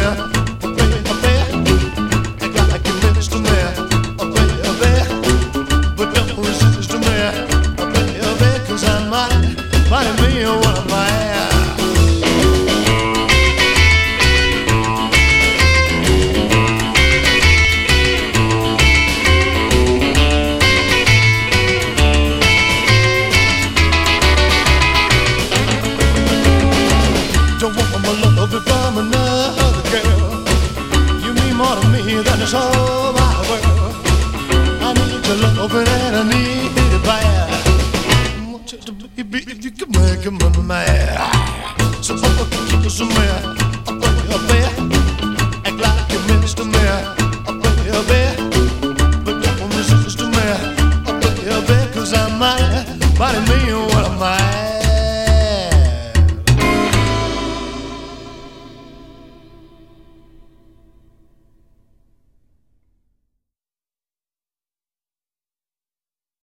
It's all my world. I need your love and I need it bad. I want you to baby, if you can make me mad. So I'll keep you somewhere. I'll put you up there. Act like you missed me. I'll put you up there. But don't resist me. I'll put you up there 'cause I might. Body me what I might.